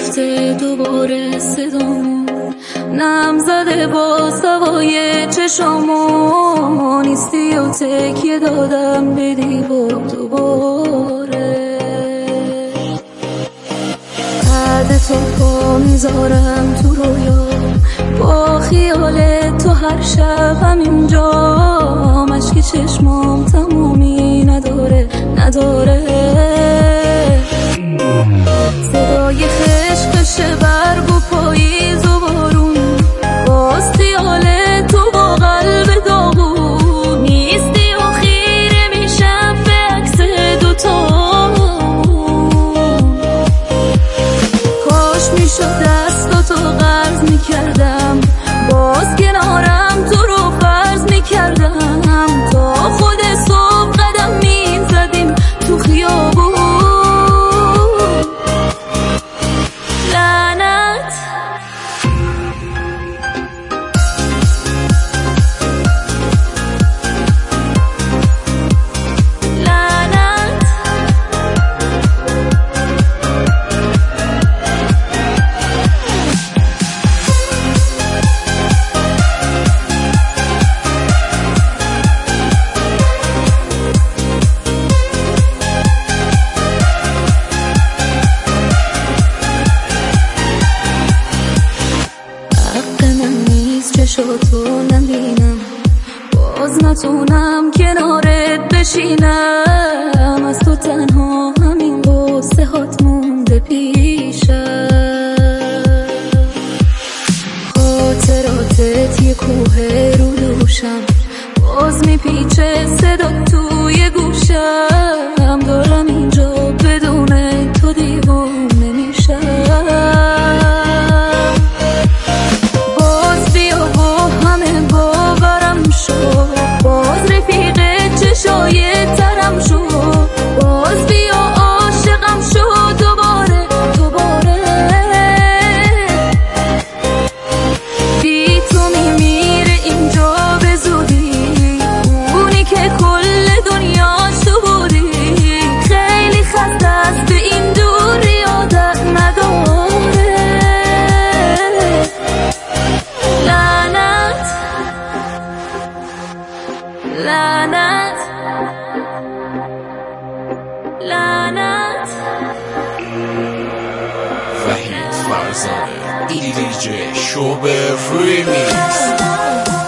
رفته دوباره صدامون نم زده با سوای چشامو نیستی و تکیه دادم به دیوار دوباره بعد تو پا میذارم تو رویا با خیال تو هر شب همینجا مشک چشمام تمومی نداره صدای خشخش برگ و پاییز و بارون باز خیال تو با قلب داغون نیستی و خیره میشم به عکس دوتامون کاش میشد دستاتو قرض میکردم باز کنارم تو رو فرض میکردم تا خود صبح قدم میزدیم تو خیابون چشاتو نبینم باز نتونم کنارت بشینم از تو تنها همین قصه هات مونده پیشم خاطراتت یه کوه رو دوشم باز میپیچه صدا توی گوشم دارم اینجا بدون تو دیوونه میشم باز رفیق چشای ترم شو باز بیا عاشقم شو دوباره بی تو میمیره اینجا به زودی اونی که کل دنیاش تو بودی خیلی خسته است به این دوری عادت نداره لعنت وحید فرزانه EDJ شوبر ریمیکس